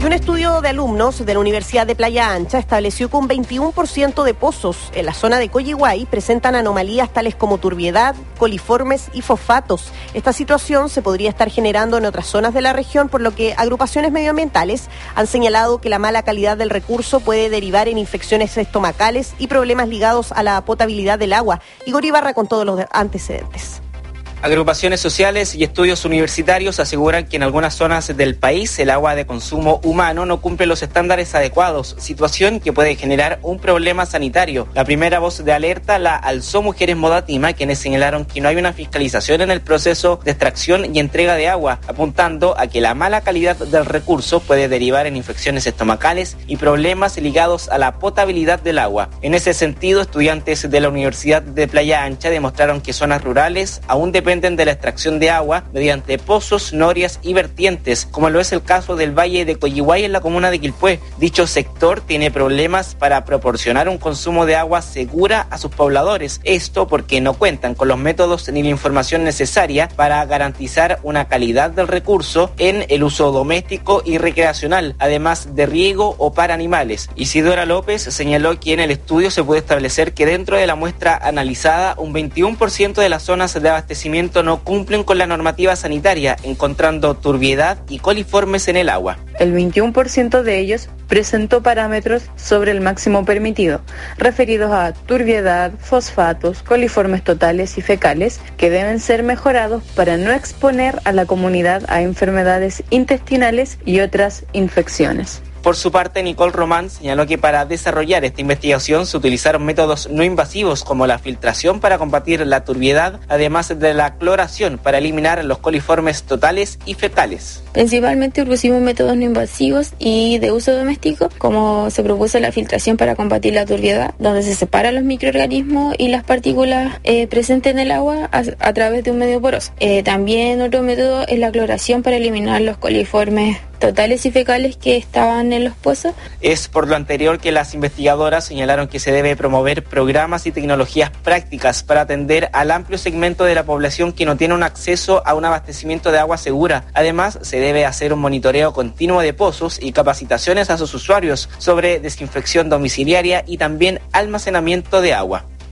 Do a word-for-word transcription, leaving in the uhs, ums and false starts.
Y un estudio de alumnos de la Universidad de Playa Ancha estableció que un veintiuno por ciento de pozos en la zona de Coyihuay presentan anomalías tales como turbiedad, coliformes y fosfatos. Esta situación se podría estar generando en otras zonas de la región, por lo que agrupaciones medioambientales han señalado que la mala calidad del recurso puede derivar en infecciones estomacales y problemas ligados a la potabilidad del agua. Igor Ibarra con todos los antecedentes. Agrupaciones sociales y estudios universitarios aseguran que en algunas zonas del país el agua de consumo humano no cumple los estándares adecuados, situación que puede generar un problema sanitario. La primera voz de alerta la alzó Mujeres Modatima, quienes señalaron que no hay una fiscalización en el proceso de extracción y entrega de agua, apuntando a que la mala calidad del recurso puede derivar en infecciones estomacales y problemas ligados a la potabilidad del agua. En ese sentido, estudiantes de la Universidad de Playa Ancha demostraron que zonas rurales aún dependen de la extracción de agua mediante pozos, norias y vertientes, como lo es el caso del Valle de Coyihuay en la comuna de Quilpué. Dicho sector tiene problemas para proporcionar un consumo de agua segura a sus pobladores, esto porque no cuentan con los métodos ni la información necesaria para garantizar una calidad del recurso en el uso doméstico y recreacional, además de riego o para animales. Isidora López señaló que en el estudio se puede establecer que dentro de la muestra analizada, un veintiuno por ciento de las zonas de abastecimiento no cumplen con la normativa sanitaria, encontrando turbiedad y coliformes en el agua. El veintiuno por ciento de ellos presentó parámetros sobre el máximo permitido, referidos a turbiedad, fosfatos, coliformes totales y fecales, que deben ser mejorados para no exponer a la comunidad a enfermedades intestinales y otras infecciones. Por su parte, Nicole Román señaló que para desarrollar esta investigación se utilizaron métodos no invasivos como la filtración para combatir la turbiedad, además de la cloración para eliminar los coliformes totales y fecales. Principalmente pusimos métodos no invasivos y de uso doméstico, como se propuso la filtración para combatir la turbiedad, donde se separan los microorganismos y las partículas eh, presentes en el agua a, a través de un medio poroso. Eh, también otro método es la cloración para eliminar los coliformes totales y fecales que estaban en los pozos. Es por lo anterior que las investigadoras señalaron que se debe promover programas y tecnologías prácticas para atender al amplio segmento de la población que no tiene un acceso a un abastecimiento de agua segura. Además, se debe hacer un monitoreo continuo de pozos y capacitaciones a sus usuarios sobre desinfección domiciliaria y también almacenamiento de agua.